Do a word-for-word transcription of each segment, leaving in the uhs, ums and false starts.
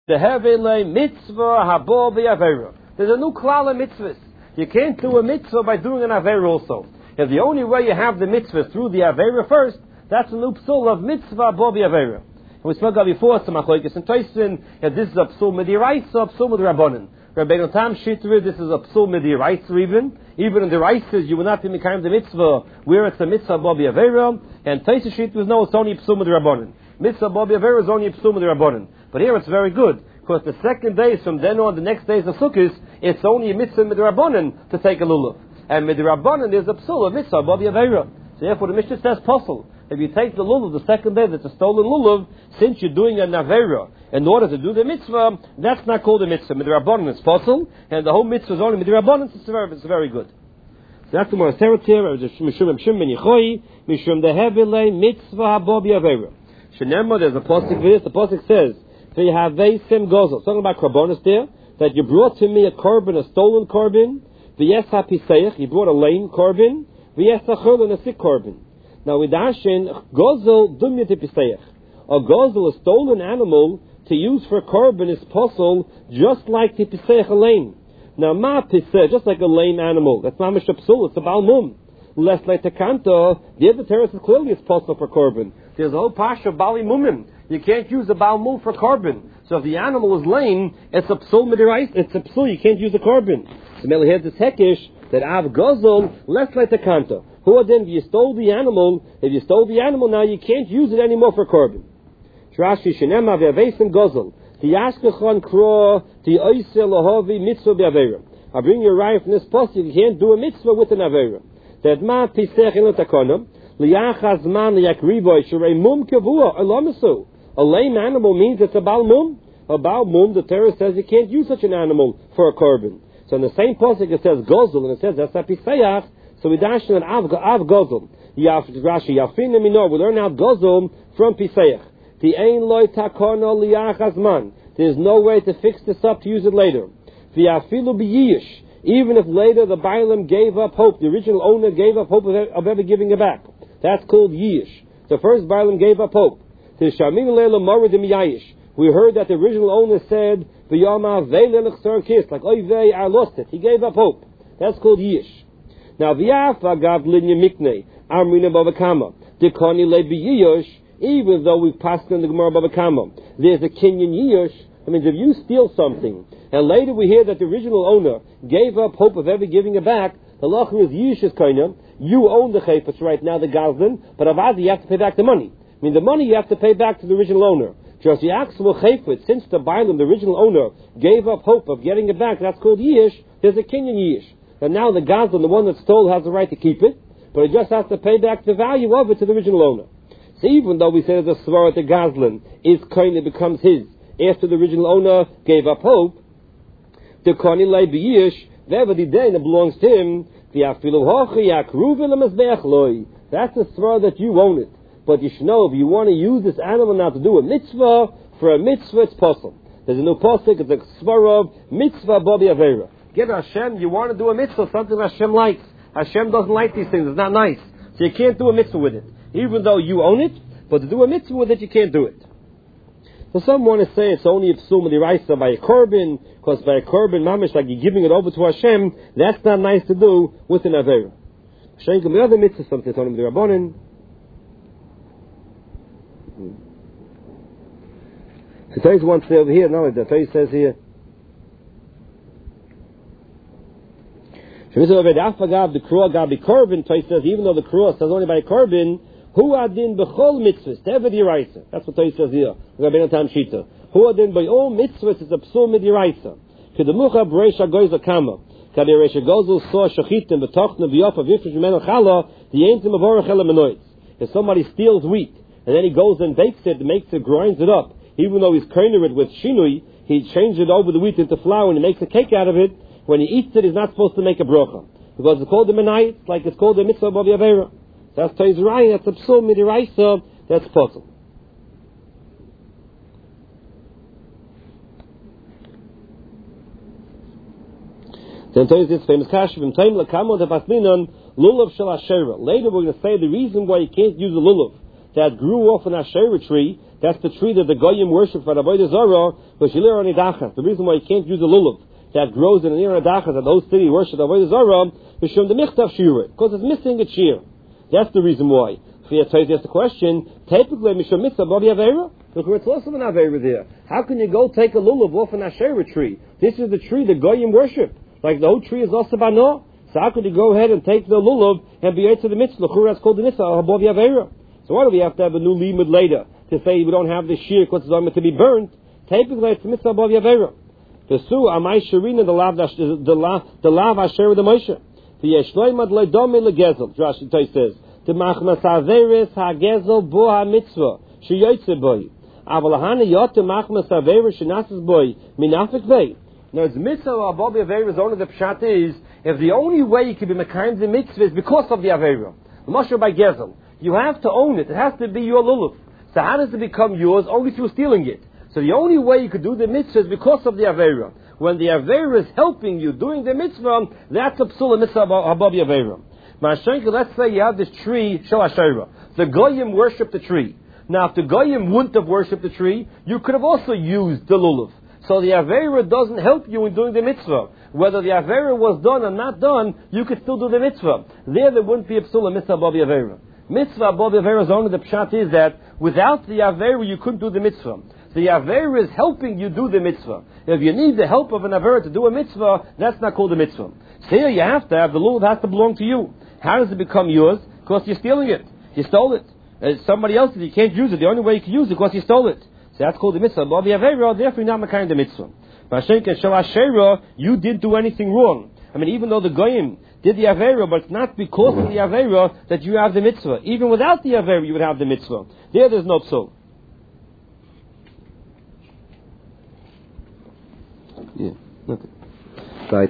The Hevele mitzvah habo b'avera. There's a new klal of mitzvahs. You can't do a mitzvah by doing an avera also. If the only way you have the mitzvah through the avera first, that's a new psul of mitzvah habo b'avera. We spoke about before some machlokes and Tosin. If this is a psul midiraisa, a psul midrabanan. Rabbeinu Tam Shitri, this is a psul midiraisa even. Even in the raisas, you will not be mekayim the mitzvah where it's a mitzvah habo b'avera. And Tosin Shitri, no, it's only a psul midrabanan. Mitzvah habo b'avera is only a psul midrabanan. But here it's very good, because the second days from then on, the next days of Sukkot, it's only a mitzvah midrabanan to take a lulav. And midrabanan is a psul of mitzvah habo b'avera. So therefore the Mishnah says possible. If you take the lulav the second day that's a stolen lulav, since you're doing a navera in order to do the mitzvah, that's not called a mitzvah. Midrabanan is possible, and the whole mitzvah is only midrabanan, so it's very, it's very good. So that's the more teretz here, Mishum Mishum Ben Yichoi, Mishum Dehevile, mitzvah habo b'avera. Shenema, there's a pasuk for this, the pasuk says, V'yahaveisim gozel. Talking about korbanos there, that you brought to me a korban, a stolen korban, v'yes hapiseich, you brought a lame korban, v'yes hachol, and a sick korban. Now with Ashen, gozel dumya tipiseich. A gozel, a stolen animal, to use for korban is possible, just like tipiseich a lame. Now ma piseich, just like a lame animal. That's not mishapsul, it's a balmum. Less like tekanto, the other terrace is clearly it's possible for korban. There's a whole pasha of bali mumim. You can't use a balmum for korban. So if the animal is lame, it's a psul midirais, it's a psul, you can't use a korban. So Meli has this hekish, that av gozel, less like tekanto. Who then, if you stole the animal, if you stole the animal now, you can't use it anymore for korban. Rashi shenema ve'avesim gozel. The yashkechon kro, the oise lohovi mitzvah be'avera. I bring you right from this post, you can't do a mitzvah with an avera. That ma pisech in takonam, liyachaz man liyakrivoy, shrei mum kavua, alamasu. A lame animal means it's a balmum. A balmum, the Torah says you can't use such an animal for a korban. So in the same pasuk it says gozel, and it says that's a pisayach. So we dash an av av gozel. Yaf Rashi yafin minor. We learn out gozel from pisayach. The ein loy takono liyachaz man. There's no way to fix this up to use it later. The afilu biyish. Even if later the Bailam gave up hope, the original owner gave up hope of, of ever giving it back. That's called yish. The first Bailam gave up hope. We heard that the original owner said, like, oy vey, I lost it. He gave up hope. That's called yish. Now, v'yafa gav linya mikne, amrina babakama, dekoni le biyish, even though we've passed in the Gemara babakama, there's a kinyan yish. I mean, if you steal something, and later we hear that the original owner gave up hope of ever giving it back, the lacher is yish is kind. You own the chayfetz right now, the gazlan, but avadi, you have to pay back the money. I mean, the money you have to pay back to the original owner. Just the actual chayfetz, since the Bailam, the original owner, gave up hope of getting it back, that's called yish, there's a kinyan yish. And now the gazlan, the one that stole, has the right to keep it, but he just has to pay back the value of it to the original owner. So even though we say that the svara the gazlan is kind of becomes his, after the original owner gave up hope, the koni lay biyish, wherever the day that belongs to him, the afilu hochi yakruv el loy. That's the svara that you own it. But you should know, if you want to use this animal now to do a mitzvah, for a mitzvah it's possible. There's a new pasuk, it's a svara of mitzvah bobi avera. Get Hashem, you want to do a mitzvah, something Hashem likes. Hashem doesn't like these things, it's not nice. So you can't do a mitzvah with it. Even though you own it, but to do a mitzvah with it, you can't do it. So some want to say it's only a psul midiraisa by a korban, because by a korban, mamish, like you're giving it over to Hashem, that's not nice to do with an avera. Shenkum, the other mitzvah, something to the Rabbanin. So Tais wants to say over here, no, the Tais says here, the crow gabi korban, Tais says, even though the crow says only by a korban, hu adin b'chol mitzvahs, tever d'iraisa. That's what Tais says here. Rabbeinu Tam Shita. Hu adin by all mitzvahs is a psul midiraisa. Kedemucha b'reisha goyza kama. Kadi reisha gozel saw shachitim b'tochna v'yofa v'ifrish v'menu chala, the aintim avorach ele menoitz. If somebody steals wheat, and then he goes and bakes it, makes it, grinds it up, even though he's kerner it with shinui, he changes it over the wheat into flour and he makes a cake out of it. When he eats it, he's not supposed to make a brocha. Because it's called the menayit, like it's called the mitzvah of Yavera. That's Tayzrai, that's a psul midiraisa, that's possible. Then Tayz this famous kashif, in time lakamo de basminon, lulav shel ashera. Later we're going to say the reason why you can't use a lulav that grew off an ashera tree, That's the tree that the Goyim worship for the Avodah Zarah, but Shilir on Idachas. The reason why you can't use a lulav that grows in an Ir Adachas that those cities worship the Avodah Zarah is Shum the Michtav Shira, because it's missing a shear. That's the reason why. So you ask the question, typically, Mishum Mitzvah, Babi Aveira? Look, it's also an Aveira there. How can you go take a lulav off an Asherah tree? This is the tree that Goyim worship. Like the whole tree is also Bano. So how could you go ahead and take the lulav and be to the mitzvah? That's called the mitzvah, Babi Aveira. So why do we have to have a new limud later to say we don't have the shear because it's only to be burnt? Typically, it's the mitzvah, Babi Aveira. The su amai sharina the lav the lav the lav Asherah the Moshe. The yeshloimad leidome legezel. Rashi says. The machmas averis hagezel bo ha-mitzvah sheyotze boy. Avalahana yot the machmas averis shenasis boy minafik vei. Now, the mitzvah of Babi Averis only the pshat is if the only way you can be mekayim the mitzvah is because of the Aveira. Moshe by gezel. You have to own it. It has to be your lulav. So how does it become yours? Only through stealing it. So the only way you could do the mitzvah is because of the Aveira. When the Aveira is helping you doing the mitzvah, that's a psula mitzvah of Babi Aveira. Mashenka, let's say you have this tree, Shel Asherah. The Goyim worship the tree. Now, if the Goyim wouldn't have worshipped the tree, you could have also used the lulav. So the Aveira doesn't help you in doing the mitzvah. Whether the Aveira was done or not done, you could still do the mitzvah. There, there wouldn't be a psula mitzvah Babi Aveira. Mitzvah Babi Aveira is only the pshat is that without the Aveira you couldn't do the mitzvah. The Aveira is helping you do the mitzvah. If you need the help of an Aveira to do a mitzvah, that's not called a mitzvah. So here you have to have, the lulav has to belong to you. How does it become yours? Because you're stealing it. You stole it. Uh, somebody else, you can't use it. The only way you can use it is because you stole it. So that's called the mitzvah. Babi Aveira, therefore you're not makayim the mitzvah. Mashenka Shel Asherah, you didn't do anything wrong. I mean, even though the Goyim did the Aveira, but it's not because of the Aveira that you have the mitzvah. Even without the Aveira, you would have the mitzvah. There, there's no psul. Yeah, nothing. Right.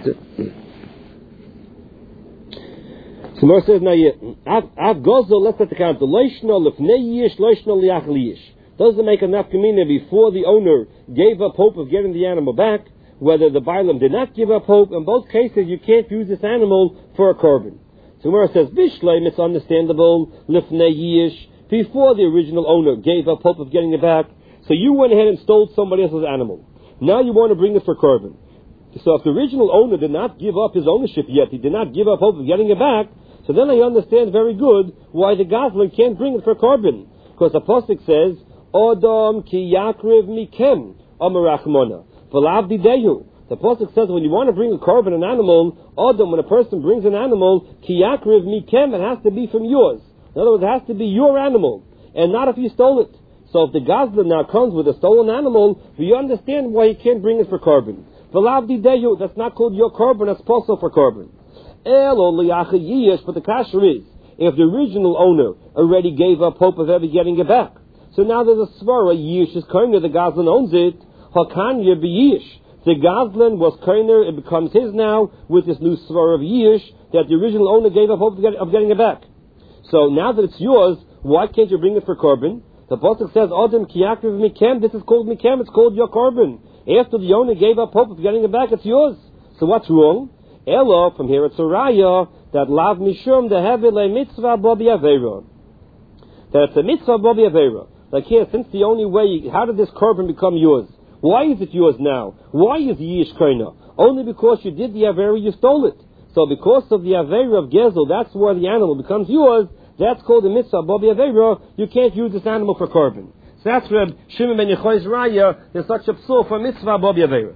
So Mor says now, Av Gozel, let's let the count. The Leishno Lefnei Yish, Leishno Liach Liyish. Doesn't make enough kamina before the owner gave up hope of getting the animal back, whether the Bailam did not give up hope. In both cases, you can't use this animal for a korban. So Mor says, Bishleim, it's understandable, Lefnei Yish, before the original owner gave up hope of getting it back. So you went ahead and stole somebody else's animal. Now you want to bring it for korban. So if the original owner did not give up his ownership yet, he did not give up hope of getting it back, so then I understand very good why the Goslin can't bring it for korban. Because the Pasuk says, Odom ki yakriv mikem amarachmona v'lav dideyu. The Pasuk says when you want to bring a korban, an animal, Odom, when a person brings an animal, ki yakriv mikem, it has to be from yours. In other words, it has to be your animal, and not if you stole it. So if the Goslin now comes with a stolen animal, you understand why he can't bring it for korban. V'lav dideyu, that's not called your korban, that's also for korban. But the kasher is, if the original owner already gave up hope of ever getting it back, so now there's a svara, Yish is koiner, the Goslin owns it, Hakanya be Yish. The Goslin was koiner, it becomes his now, with this new svara of Yish, that the original owner gave up hope of, get, of getting it back. So now that it's yours, why can't you bring it for korban? The Pasuk says, Odem kiyakriv mikem, this is called mikem, it's called your korban. After the owner gave up hope of getting it back, it's yours. So what's wrong? Elo, from here it's a raya, that lav mishum dehevile mitzvah Babi Aveira. That it's a mitzvah Babi Aveira. Like here, since the only way, how did this korban become yours? Why is it yours now? Why is Yish koina? Only because you did the Aveira, you stole it. So because of the Aveira of Gezel, that's where the animal becomes yours. That's called the mitzvah Babi Aveira. You can't use this animal for korban. So that's where Shimon ben Yechoi's raya, there's such a psul for mitzvah Babi Aveira.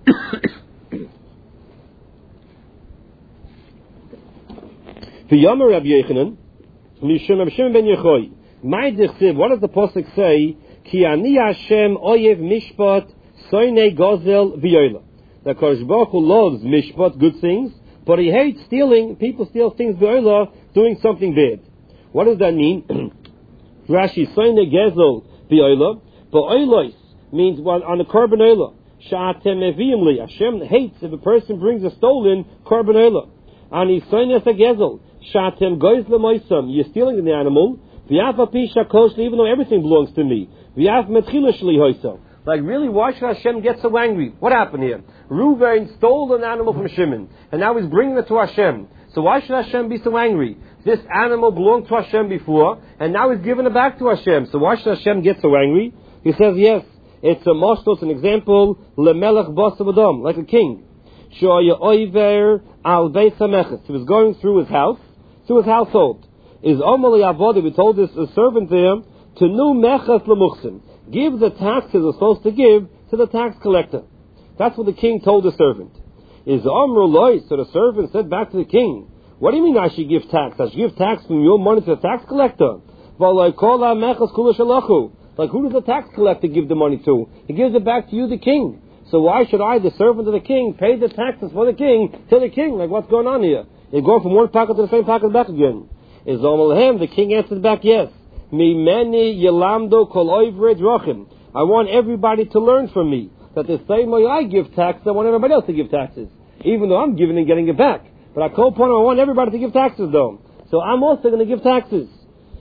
V'yomer Rabbi Yechanan, Mishum Rabbi Shimon ben Yechoi, my dichsiv, what does the Pasuk say? Ki ani Hashem oyev mishpat soinei gozel v'yoyla. The Kodesh Baruch Hu loves mishpat, good things, but he hates stealing. People steal things v'yoyla, doing something bad. What does that mean? Rashi soinei gozel v'yoyla, but oylos means well, on the korban oyla. Sha'atem eviim li. Hashem hates if a person brings a stolen korban oyla. Ani soines a gezel. Shatem goes lemoisam. You're stealing the animal. V'yaf apisha koshli, even though everything belongs to me. V'yaf metchila shli hoiso. Like really, why should Hashem get so angry? What happened here? Reuven stole an animal from Shimon, and now he's bringing it to Hashem. So why should Hashem be so angry? This animal belonged to Hashem before, and now he's giving it back to Hashem. So why should Hashem get so angry? He says, yes, it's a mashal, it's an example, lemelech basavadam, like a king. Shoya oiver al beis hameches. He was going through his house, through his household. Is omali avodi, we told this a servant there, to nu meches lemuchsim. Give the taxes we're supposed to give to the tax collector. That's what the king told the servant. Is Amr loy, so the servant said back to the king, what do you mean I should give tax? I should give tax from your money to the tax collector. Like who does the tax collector give the money to? He gives it back to you, the king. So why should I, the servant of the king, pay the taxes for the king to the king? Like what's going on here? You're going from one pocket to the same pocket back again. Is Amr the king answered back, yes. Mi meni yelamdo kol oivre drachim. I want everybody to learn from me that the same way I give taxes, I want everybody else to give taxes, even though I'm giving and getting it back. But I call upon I want everybody to give taxes, though. So I'm also going to give taxes.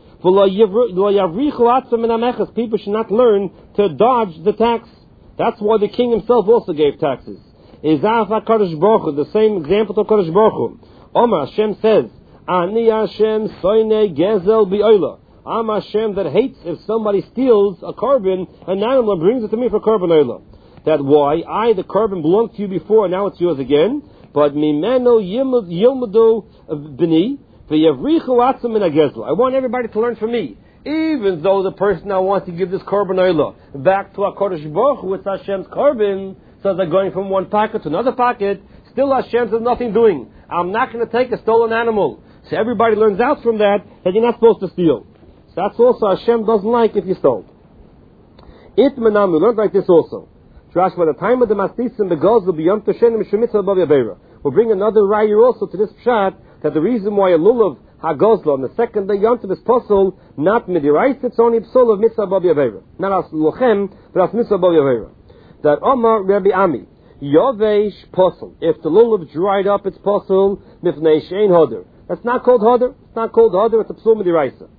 People should not learn to dodge the tax. That's why the king himself also gave taxes. The same example to Kadosh Baruch Hu. Omar Hashem says, Ani Hashem soine gezel bi'oila. I'm Hashem that hates if somebody steals a carbon, an animal, and brings it to me for carbon oila. That why I, the carbon, belonged to you before, and now it's yours again. But mimeno yilmadu b'ni v'yavrichu atzam min hagezel. I want everybody to learn from me, even though the person I want to give this carbon oila back to HaKadosh Baruch Hu, it's Hashem's carbon, so they're going from one pocket to another pocket. Still, Hashem says nothing doing. I'm not going to take a stolen animal. So everybody learns out from that that you're not supposed to steal. So that's also Hashem doesn't like if you stole. Itmanam, we learned like this also. By the time of the Mastisim, the gods will be Yom Toshenim Shemitza Above Yaveira. We'll bring another raya also to this pshat that the reason why a lulav hagozla on the second day Yom Tov is possible, not midiraisa, it's only psul of Mitzvah Above Yaveira. Not as lochem, but as Mitzvah Above Yaveira. That Omar Rabbi Ami, Yovesh possible. If the lulav dried up, it's possible, Mifnei Shein Hoder. That's not called Hoder, it's not called Hoder, it's a psul midiraisa.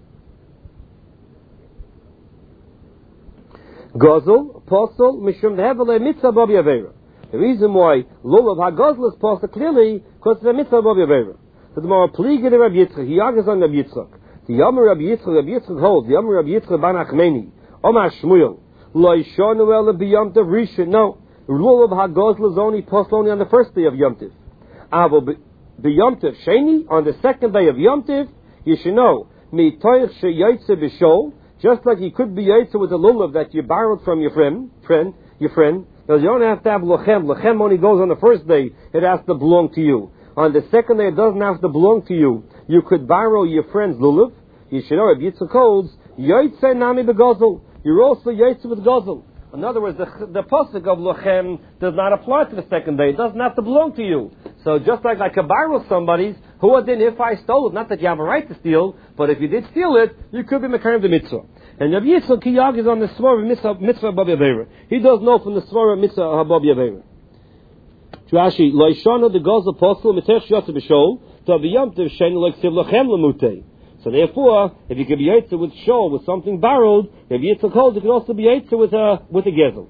Gozel, apostle, mishum hevele mitzvah b'av yaveira. The reason why lulav hagozel is apostle clearly because it's a mitzvah b'av yaveira. So the more pliga de Rabbi Yitzchak, he argues on Rabbi Yitzchak. The Yomer Rabbi Yitzchak, Rabbi Yitzchak holds, the Yomer Rabbi Yitzchak ban Achmeni, Omar Shmuel, lo yishonu ele b'yom tov rishon. No, lulav hagozel is only apostle only on the first day of Yom Tov. Avo b'yom tov sheni, on the second day of Yom Tov, you should know, mi toich sheyotze b'shol. Just like you could be yaitza with a lulav that you borrowed from your friend, friend, your friend. Because you don't have to have lochem. Lochem only goes on the first day. It has to belong to you. On the second day, it doesn't have to belong to you. You could borrow your friend's lulav. You should know, if Yitzchak holds, yaitza nami begozel. You're also yaitza with gozel. In other words, the, the pasuk of lochem does not apply to the second day. It doesn't have to belong to you. So just like I could borrow somebody's, who then if I stole it, not that you have a right to steal, but if you did steal it, you could be mekayim the mitzvah. And Rabbi Yitzchak Kiyag is on the svara mitzvah mitzvah above yaveira. He does know from the svara mitzvah above yaveira. Rashi loishana the goz apostle mitech shiyatz b'shol to b'yom tov shein leksiv lachem lemutei. So therefore, if you could be yaitza with shol with something borrowed, Rabbi Yitzchak holds you could also be yaitza with a with a gezel.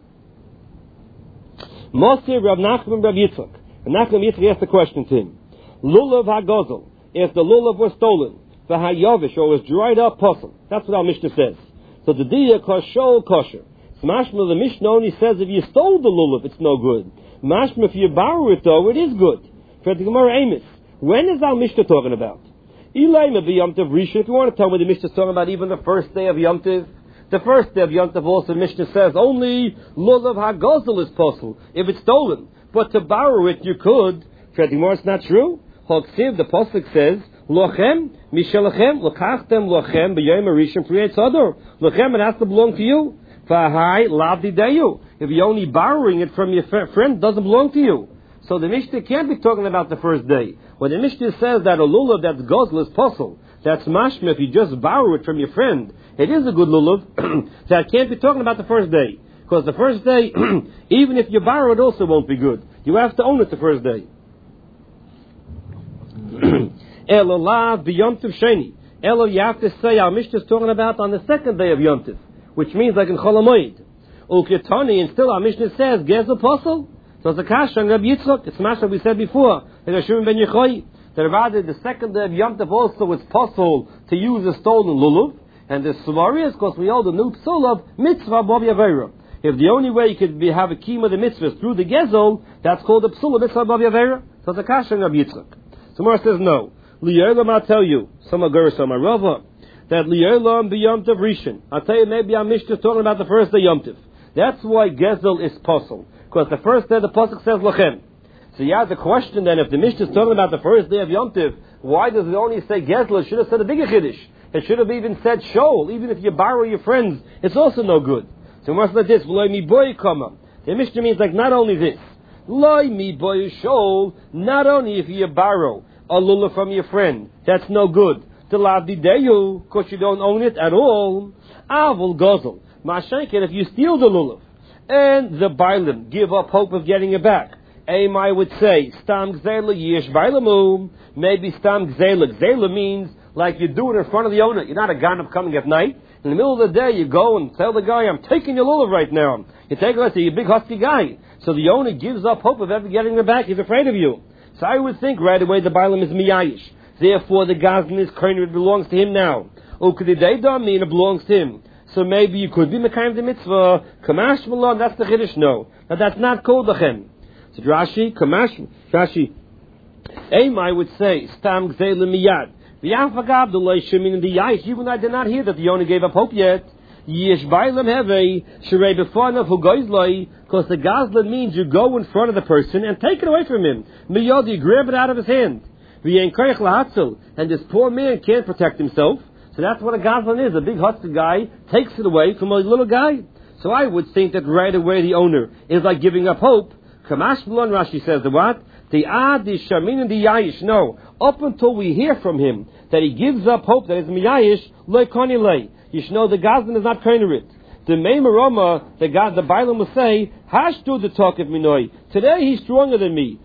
Moshe Rav Nachman Rav Yitzchak. And Nachman Yitzchak asked the question to him: Lulav hagozel. If the lulav was stolen, the hayavish or was dried up puzzle. That's what our Mishnah says. So the diya kashol kosher. Mashma the Mishnah only says if you stole the lulav, it's no good. Mashma if you borrow it though, it is good. For the Gemara Amos, when is our Mishnah talking about? Ilayma be Yom Tov Rishon. If you want to tell me the Mishnah is talking about even the first day of Yom Tov, the first day of Yom Tov also Mishnah says only lulav hagozel is possible if it's stolen. But to borrow it you could. For the Gemara it's not true. Hoksiv the pasuk says lochem mishalachem lokachtem lochem b'yom harishon priyei tzador. Lochem, it has to belong to you. V'hai lavdi deyu. If you're only borrowing it from your friend, it doesn't belong to you. So the Mishnah can't be talking about the first day. When the Mishnah says that a lulav that's gozel is possible, that's mashma if you just borrow it from your friend, it is a good lulav. That can't be talking about the first day. Because the first day, even if you borrow it also won't be good. You have to own it the first day. Elolav b'Yom Tov Sheni. Elo, you have to say our Mishnah is talking about on the second day of Yom Tov, which means like in Chol HaMoed. Uketani, and still our Mishnah says Gezel Posel. So it's a kasha on Rabbi Yitzchak. It's masha we said before. That Rishon ben Yochai, that rather the second day of Yom Tov also it's possible to use a stolen lulav. And the Sumari is because we hold the new psul of mitzvah Bob Yaveira. If the only way you could be, have a kiyum of the mitzvah is through the gezel, that's called the psul of mitzvah Bob Yaveira. So it's a kasha of Yitzchak. So Mor says no. Li'olam, I'll tell you, some Aguris, some Arava, that Li'olam be Yom Tov Rishon. I'll tell you, maybe I'm Mishnah talking about the first day Yom Tov. That's why gezel is possible. Because the first day the pasuk says lachem. So you have the question then, if the Mishnah is talking about the first day of Yom Tov, why does it only say gezel? It should have said a bigger chiddush. It should have even said shol. Even if you borrow your friends, it's also no good. So what's like this? V'loi mi boy kama. The Mishnah means like not only this. Loi mi boy shol. Not only if you borrow a lulav from your friend, that's no good. To lavdi deyu, because you don't own it at all. Avul gozel. Mashenken, if you steal the lulav, and the bailim give up hope of getting it back. Aim, I would say, stam gzela yish bailamu. Maybe stam gzela. Gzela means like you do it in front of the owner. You're not a ganab coming at night. In the middle of the day, you go and tell the guy, I'm taking your lulav right now. You take it, you're a big husky guy. So the owner gives up hope of ever getting it back. He's afraid of you. So I would think right away the bailam is miyayish. Therefore the gazlan is koiner, it belongs to him now. Ukadidei mean it belongs to him. So maybe you could be mekayim the mitzvah. Kamash malon, that's the chiddush. No. Now that's not called lachem. So Rashi, Kamash, Rashi, Aim, I would say, stam gzela miyad. V'yafagav the leishim in the yayish. Even I did not hear that the owner gave up hope yet. Yish bailam heve sherei b'fanav hu goizloi. Because the gazlan means you go in front of the person and take it away from him. Miyad, you grab it out of his hand. V'yen koyach lahatzel. And this poor man can't protect himself. So that's what a gazlan is. A big husky guy takes it away from a little guy. So I would think that right away the owner is like giving up hope. Kamash Blon, Rashi says the what? The ad, the shamin, and the yayish. No. Up until we hear from him that he gives up hope that is miyayish, loy koni lei. You should know the gazlan is not koiner it. The Meimaroma, the God, the Bailam will say, Hashtu the talk of minoi. Today he's stronger than me.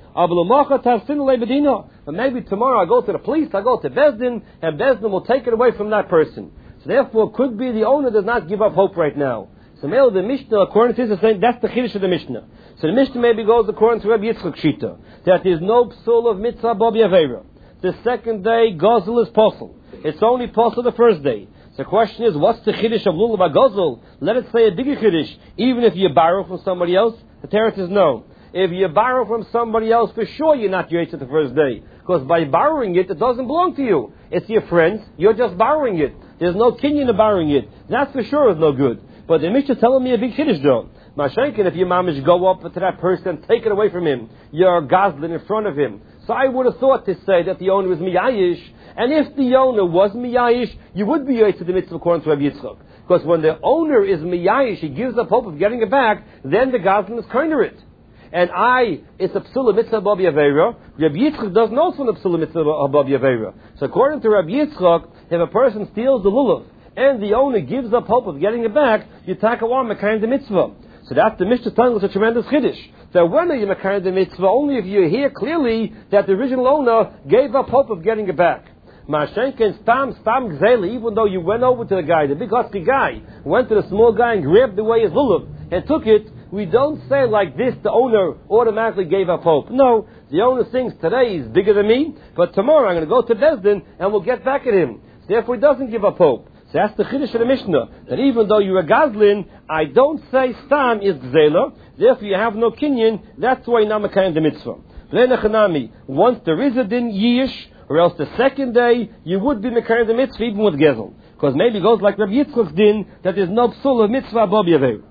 But maybe tomorrow I go to the police, I go to Bezdin, and Bezdin will take it away from that person. So therefore, it could be the owner does not give up hope right now. So maybe the Mishnah, according to this, is saying that's the chiddush of the Mishnah. So the Mishnah maybe goes according to Rabbi Yitzchak Shita, that there is no psul of mitzvah bob yaveira. The second day, gozel is posel. It's only posel the first day. So the question is, what's the chiddush of lulav gozel? Let it say a bigger chiddush, even if you borrow from somebody else. The teretz is no. If you borrow from somebody else, for sure you're not yoytz the first day. Because by borrowing it, it doesn't belong to you. It's your friends. You're just borrowing it. There's no kinyan of borrowing it. That for sure is no good. But the Mishnah is telling me a big chiddush though. Mashenkin, if your mamish go up to that person and take it away from him, you're gazlan in front of him. So I would have thought to say that the owner was miyayish. And if the owner was miyayish, you would be yoytz to the mitzvah according to Rabbi Yitzchak. Because when the owner is miyayish, he gives up hope of getting it back, then the gazlan is koiner it. And I, it's a psula mitzvah above yaveira. Rabbi Yitzchak doesn't know from the psula mitzvah above yaveira. So according to Rabbi Yitzchak, if a person steals the lulav and the owner gives up hope of getting it back, you take away mekayim the mitzvah. So that's the Mishnah telling us a tremendous chiddush. So when are you mekayim the mitzvah? Only if you hear clearly that the original owner gave up hope of getting it back. Mashenken stam stam gzela, even though you went over to the guy, the big husky guy, went to the small guy and grabbed away his lulav and took it, we don't say like this, the owner automatically gave up hope. No, the owner thinks today he's bigger than me, but tomorrow I'm going to go to Bezdin and we'll get back at him. So therefore he doesn't give up hope. So that's the chiddush of the Mishnah, that even though you're a gazlin, I don't say stam is gzela, therefore you have no kinyan, that's why you're not mekayim the mitzvah. Once there is a din yish, or else the second day, you would be mekayim the mitzvah even with gezel. Because maybe it goes like Rabbi Yitzchak's din, that there's no psul of mitzvah bob yaveir.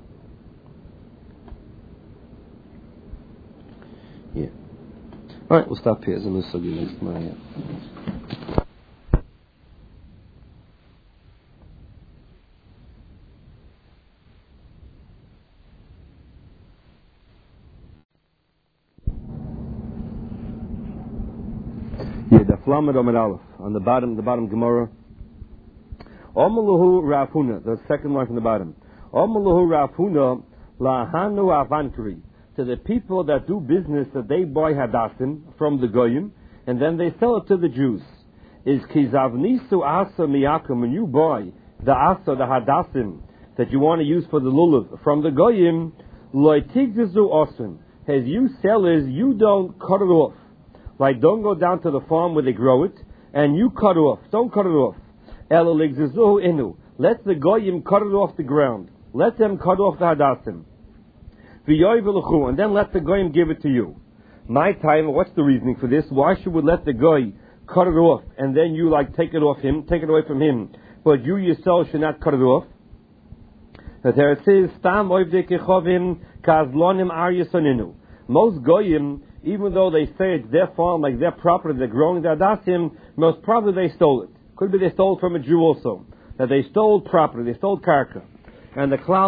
Yeah. Alright, we'll stop here. Yeah, the Flamed Omer Aleph, on the bottom, the bottom Gemara. Omeluhu Rafuna, the second one from the bottom. Omeluhu Rafuna lahanu avankri. To the people that do business that they buy hadassim from the goyim and then they sell it to the Jews. Is kizavnisu asa miyakum, when you buy the asa, the hadassim that you want to use for the lulav from the goyim, loitigzu osim. As you sellers, you don't cut it off. Like, don't go down to the farm where they grow it and you cut it off. Don't cut it off. Elo ligzizu inu. let the goyim cut it off the ground. Let them cut off the hadassim. And then let the goyim give it to you. My time, what's the reasoning for this? Why should we let the goy cut it off and then you like take it off him, take it away from him, but you yourself should not cut it off? But there it says, Stam oivdei kechovim kazlonim ar yisoninu. Most goyim, even though they say it's their farm, like their property, they're growing the hadassim, most probably they stole it. Could be they stole it from a Jew also. That they stole property, they stole karka. And the klal